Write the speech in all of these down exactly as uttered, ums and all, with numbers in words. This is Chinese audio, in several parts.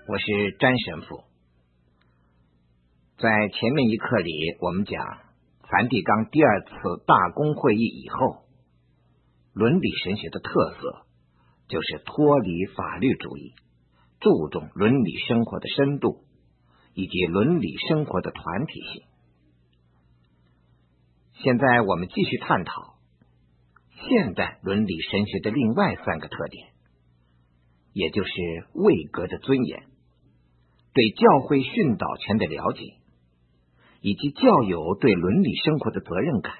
我是詹神父。在前面一课里，我们讲梵蒂冈第二次大公会议以后，伦理神学的特色就是脱离法律主义，注重伦理生活的深度以及伦理生活的团体性。现在我们继续探讨现代伦理神学的另外三个特点，也就是位格的尊严、对教会训导权的了解，以及教友对伦理生活的责任感。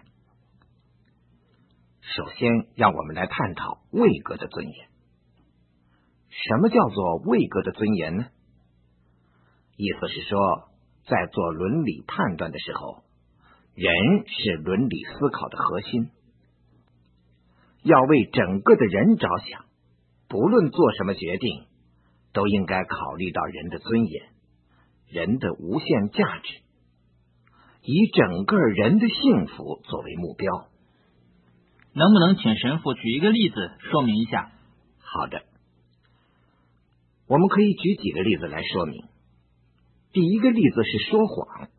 首先，让我们来探讨位格的尊严。什么叫做位格的尊严呢？意思是说，在做伦理判断的时候，人是伦理思考的核心，要为整个的人着想，不论做什么决定，都应该考虑到人的尊严、人的无限价值，以整个人的幸福作为目标。 能不能请神父举一个例子说明一下？ 好的，我们可以举几个例子来说明。第一个例子是说谎。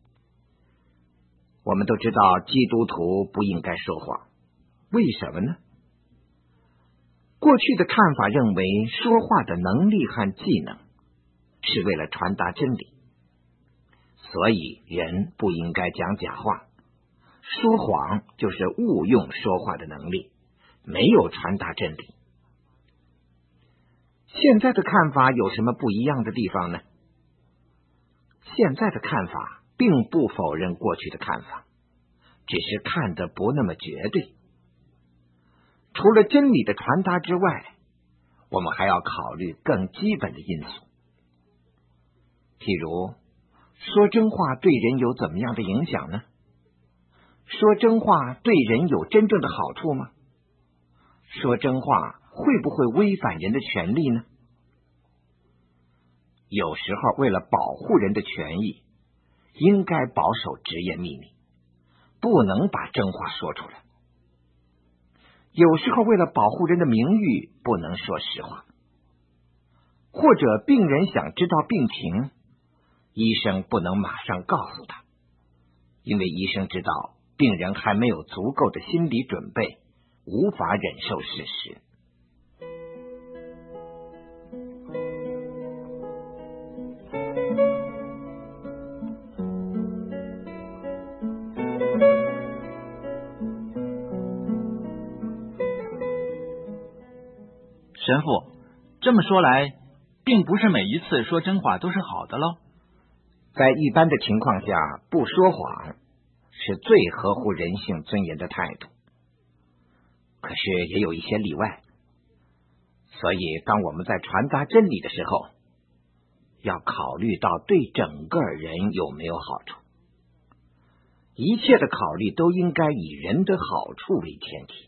我们都知道基督徒不应该说谎，为什么呢？过去的看法认为说话的能力和技能是为了传达真理，所以人不应该讲假话，说谎就是误用说话的能力，没有传达真理。现在的看法有什么不一样的地方呢？现在的看法并不否认过去的看法，只是看得不那么绝对。除了真理的传达之外，我们还要考虑更基本的因素。譬如，说真话对人有怎么样的影响呢？说真话对人有真正的好处吗？说真话会不会违反人的权利呢？有时候为了保护人的权益，应该保守职业秘密，不能把真话说出来。有时候为了保护人的名誉，不能说实话。或者病人想知道病情，医生不能马上告诉他，因为医生知道病人还没有足够的心理准备，无法忍受事实。 神父，这么说来，并不是每一次说真话都是好的喽。 在一般的情况下，不说谎是最合乎人性尊严的态度。可是也有一些例外，所以当我们在传达真理的时候，要考虑到对整个人有没有好处。一切的考虑都应该以人的好处为前提。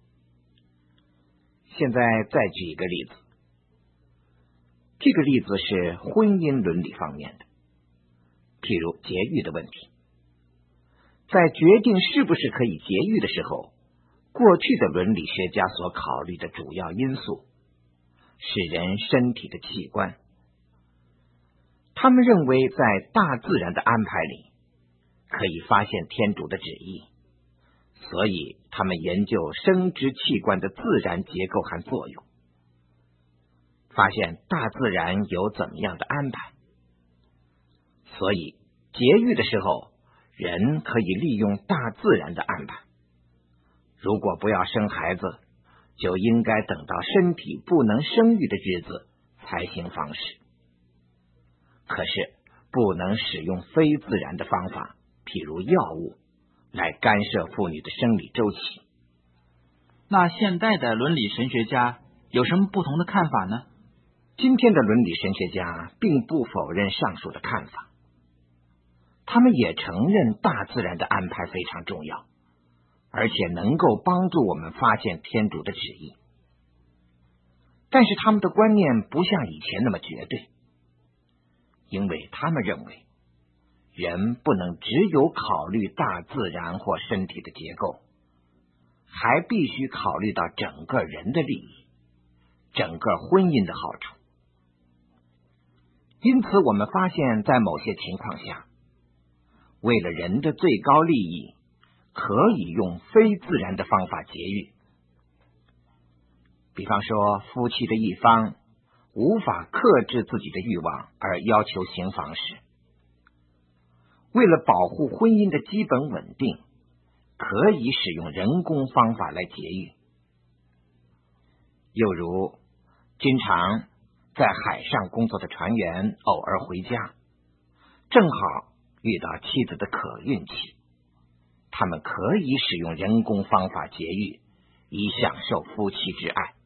现在再举一个例子，这个例子是婚姻伦理方面的，譬如节育的问题。在决定是不是可以节育的时候，过去的伦理学家所考虑的主要因素是人身体的器官。他们认为在大自然的安排里可以发现天主的旨意，所以他们研究生殖器官的自然结构和作用，发现大自然有怎么样的安排。所以节育的时候，人可以利用大自然的安排。如果不要生孩子，就应该等到身体不能生育的日子才行房事。可是不能使用非自然的方法，譬如药物来干涉妇女的生理周期。 那现代的伦理神学家有什么不同的看法呢？ 今天的伦理神学家并不否认上述的看法，他们也承认大自然的安排非常重要，而且能够帮助我们发现天主的旨意。但是他们的观念不像以前那么绝对，因为他们认为人不能只有考虑大自然或身体的结构，还必须考虑到整个人的利益，整个婚姻的好处。 因此我们发现，在某些情况下，为了人的最高利益，可以用非自然的方法节育。比方说，夫妻的一方无法克制自己的欲望而要求行房事，为了保护婚姻的基本稳定，可以使用人工方法来节育。又如经常在海上工作的船员偶尔回家，正好遇到妻子的可孕期，他们可以使用人工方法节育，以享受夫妻之爱。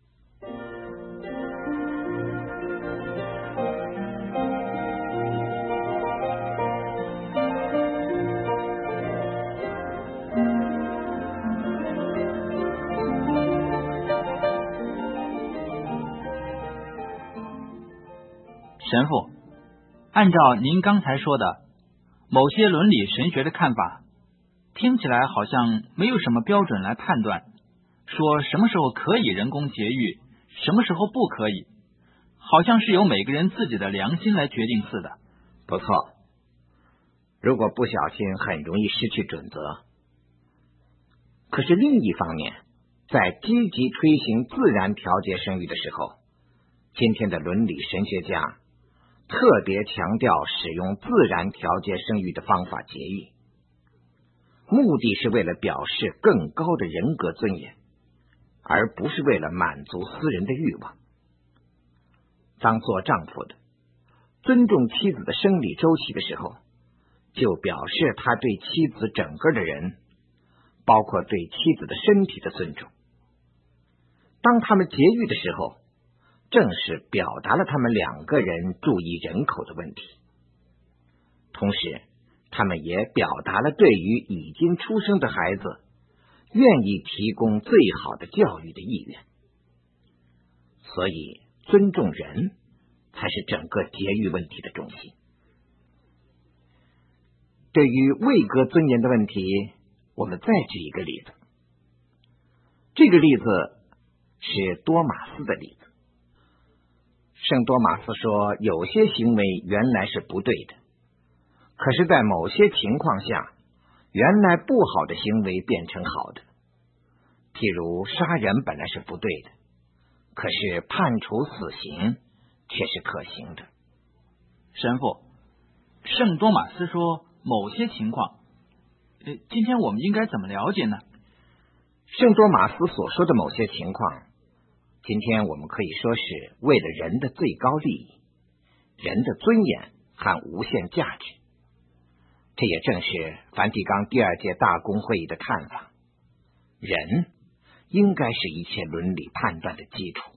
神父，按照您刚才说的，某些伦理神学的看法，听起来好像没有什么标准来判断，说什么时候可以人工节育，什么时候不可以，好像是由每个人自己的良心来决定似的。 不错，如果不小心，很容易失去准则。可是另一方面，在积极推行自然调节生育的时候，今天的伦理神学家特别强调使用自然调节生育的方法节育，目的是为了表示更高的人格尊严，而不是为了满足私人的欲望。当做丈夫的尊重妻子的生理周期的时候，就表示他对妻子整个的人，包括对妻子的身体的尊重。当他们节育的时候，正是表达了他们两个人注意人口的问题，同时他们也表达了对于已经出生的孩子愿意提供最好的教育的意愿。所以尊重人才是整个节育问题的中心。对于位格尊严的问题，我们再举一个例子。这个例子是多马斯的例子。圣多马斯说，有些行为原来是不对的，可是在某些情况下，原来不好的行为变成好的。譬如杀人本来是不对的，可是判处死刑却是可行的。 神父，圣多马斯说某些情况，呃，今天我们应该怎么了解呢？ 圣多马斯所说的某些情况，今天我们可以说是为了人的最高利益、人的尊严和无限价值。这也正是梵蒂冈第二届大公会议的看法，人应该是一切伦理判断的基础。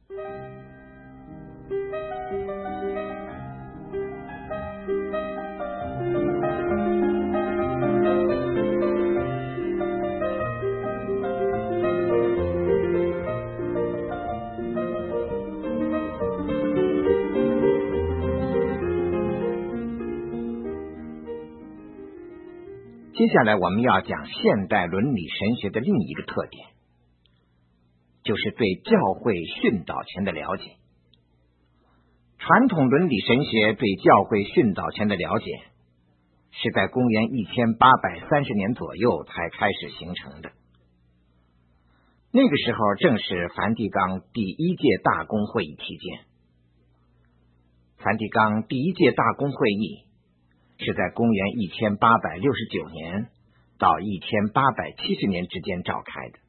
接下来我们要讲现代伦理神学的另一个特点，就是对教会训导权的了解。传统伦理神学对教会训导权的了解是在公元一千八百三十年左右才开始形成的。那个时候正是梵蒂冈第一届大公会议期间。梵蒂冈第一届大公会议是在公元一千八百六十九年到一千八百七十年之间召开的。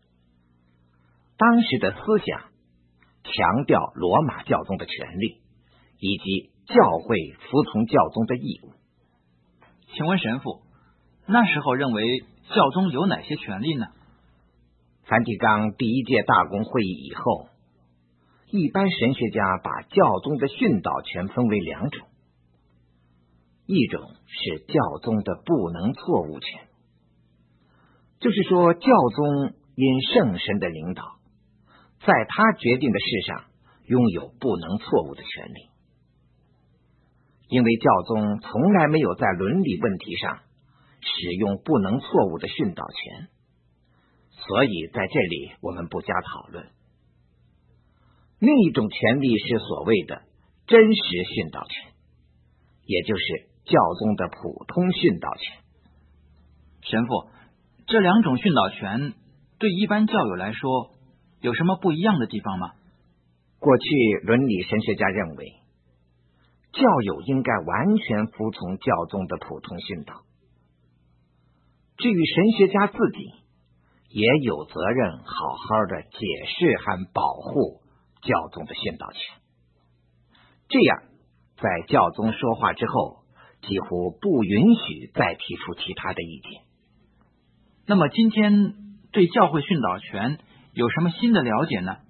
当时的思想强调罗马教宗的权力，以及教会服从教宗的义务。 请问神父，那时候认为教宗有哪些权利呢？ 梵蒂冈第一届大公会议以后，一般神学家把教宗的训导权分为两种，一种是教宗的不能错误权，就是说教宗因圣神的领导，在他决定的事上拥有不能错误的权利。因为教宗从来没有在伦理问题上使用不能错误的训导权，所以在这里我们不加讨论。另一种权利是所谓的真实殉道权，也就是教宗的普通殉道权。 神父，这两种殉道权对一般教友来说有什么不一样的地方吗？ 过去伦理神学家认为，教友应该完全服从教宗的普通殉道。至于神学家自己，也有责任好好的解释和保护教宗的殉道权。这样，在教宗说话之后，几乎不允许再提出其他的意见。 那么今天对教会殉道权有什么新的了解呢？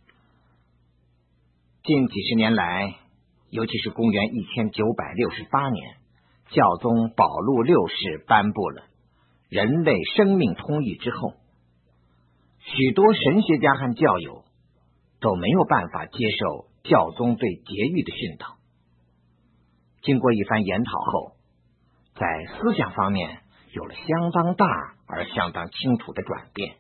近几十年来，尤其是公元一千九百六十八年，教宗保禄六世颁布了人类生命通谕之后，许多神学家和教友都没有办法接受教宗对节狱的训导。经过一番研讨后，在思想方面有了相当大而相当清楚的转变。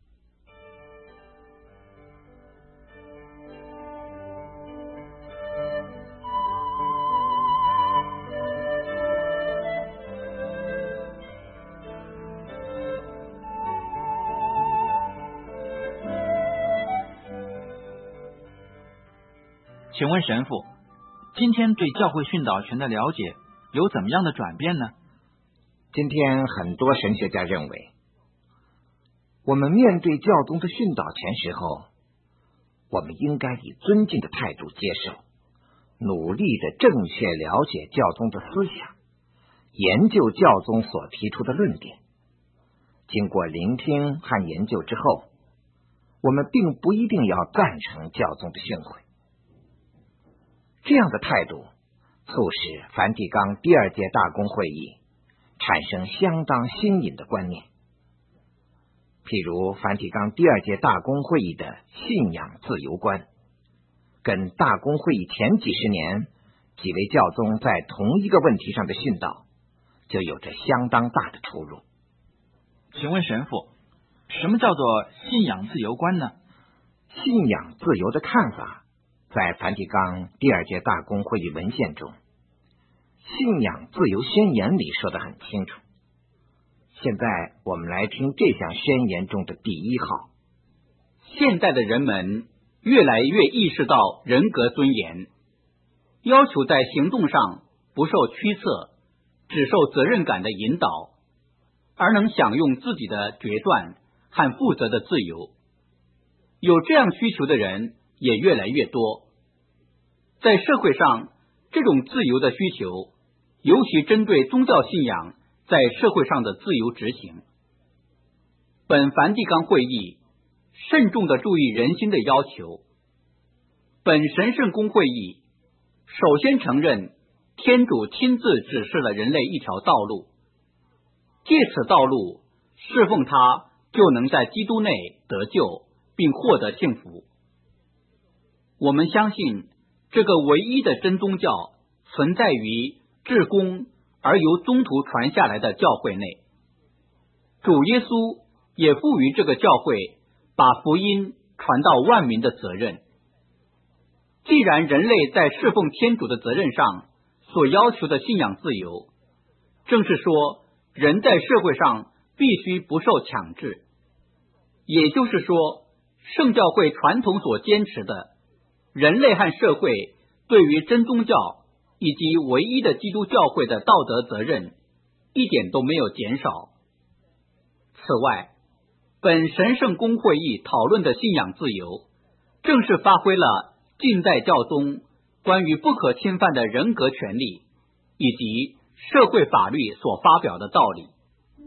请问神父，今天对教会殉道权的了解有怎么样的转变呢？ 今天很多神学家认为，我们面对教宗的殉道权时候，我们应该以尊敬的态度接受，努力的正确了解教宗的思想，研究教宗所提出的论点。经过聆听和研究之后，我们并不一定要赞成教宗的训诲。这样的态度促使梵蒂冈第二届大公会议产生相当新颖的观念。譬如梵蒂冈第二届大公会议的信仰自由观，跟大公会议前几十年几位教宗在同一个问题上的训导就有着相当大的出入。 请问神父，什么叫做信仰自由观呢？ 信仰自由的看法在梵蒂冈第二届大公会议文献中，信仰自由宣言里说得很清楚。现在我们来听这项宣言中的第一号： 现代的人们越来越意识到人格尊严，要求在行动上不受驱策，只受责任感的引导，而能享用自己的决断和负责的自由。有这样需求的人也越来越多。在社会上，这种自由的需求尤其针对宗教信仰在社会上的自由执行。本梵蒂冈会议慎重地注意人心的要求。本神圣公会议首先承认天主亲自指示了人类一条道路，借此道路侍奉他，就能在基督内得救并获得幸福。我们相信这个唯一的真宗教存在于至公而由宗徒传下来的教会内。主耶稣也赋予这个教会把福音传到万民的责任。既然人类在侍奉天主的责任上所要求的信仰自由，正是说人在社会上必须不受强制。也就是说，圣教会传统所坚持的人类和社会对于真宗教以及唯一的基督教会的道德责任一点都没有减少。此外，本神圣公会议讨论的信仰自由，正是发挥了近代教宗关于不可侵犯的人格权利以及社会法律所发表的道理。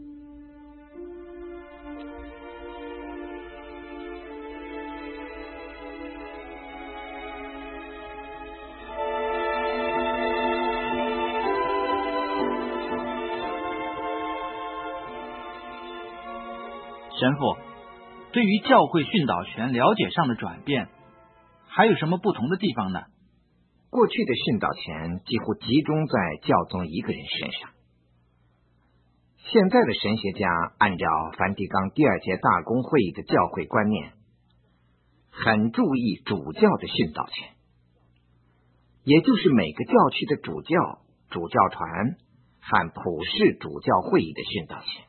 神父，对于教会殉道权了解上的转变，还有什么不同的地方呢？ 过去的殉道权几乎集中在教宗一个人身上，现在的神学家按照梵蒂冈第二届大公会议的教会观念，很注意主教的殉道权。 也就是每个教区的主教、主教团和普世主教会议的训导权。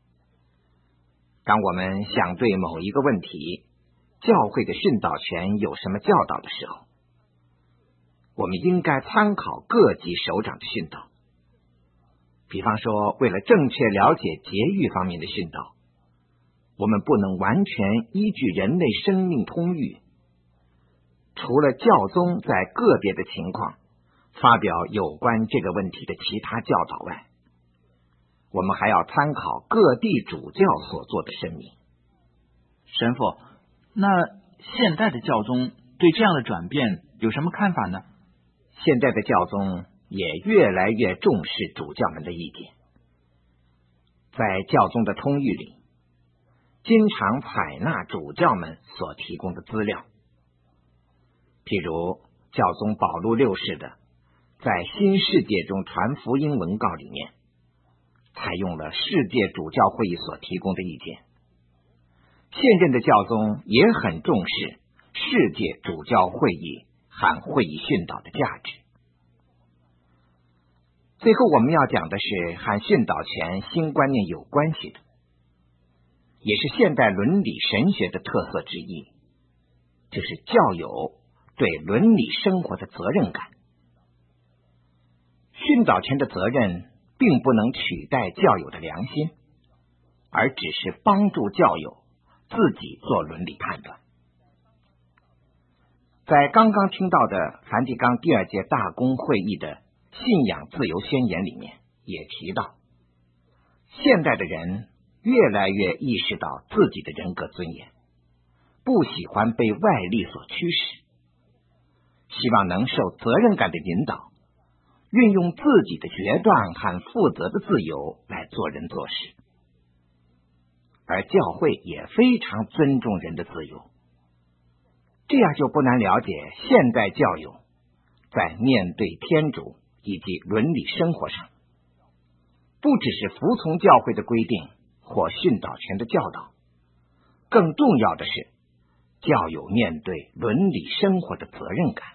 当我们想对某一个问题，教会的训导权有什么教导的时候，我们应该参考各级首长的训导。比方说，为了正确了解节育方面的训导，我们不能完全依据人类生命通谕，除了教宗在个别的情况发表有关这个问题的其他教导外，我们还要参考各地主教所做的声明。 神父，那现代的教宗对这样的转变有什么看法呢？ 现在的教宗也越来越重视主教们的意见。在教宗的通谕里，经常采纳主教们所提供的资料。譬如教宗保禄六世的在新世界中传福音文告里面，采用了世界主教会议所提供的意见。现任的教宗也很重视世界主教会议和会议训导的价值。最后我们要讲的是和训导权新观念有关系的，也是现代伦理神学的特色之一，就是教友对伦理生活的责任感。训导权的责任并不能取代教友的良心，而只是帮助教友自己做伦理判断。在刚刚听到的梵蒂冈第二届大公会议的信仰自由宣言里面也提到，现代的人越来越意识到自己的人格尊严，不喜欢被外力所驱使，希望能受责任感的引导，运用自己的决断和负责的自由来做人做事。而教会也非常尊重人的自由，这样就不难了解现代教友在面对天主以及伦理生活上，不只是服从教会的规定或训导权的教导，更重要的是教友面对伦理生活的责任感。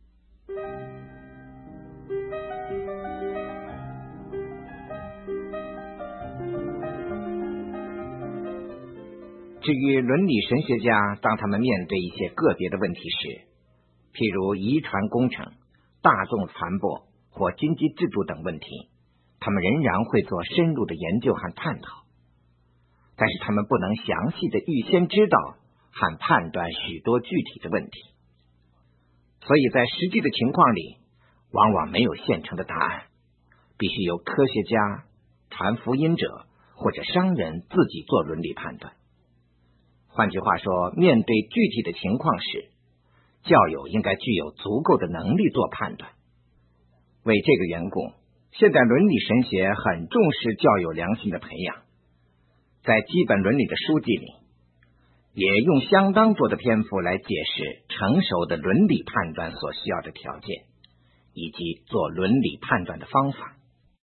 至于伦理神学家，当他们面对一些个别的问题时，譬如遗传工程、大众传播或经济制度等问题，他们仍然会做深入的研究和探讨，但是他们不能详细的预先知道和判断许多具体的问题，所以在实际的情况里，往往没有现成的答案，必须由科学家、传福音者或者商人自己做伦理判断。换句话说，面对具体的情况时，教友应该具有足够的能力做判断。为这个缘故，现代伦理神学很重视教友良心的培养，在基本伦理的书籍里，也用相当多的篇幅来解释成熟的伦理判断所需要的条件，以及做伦理判断的方法。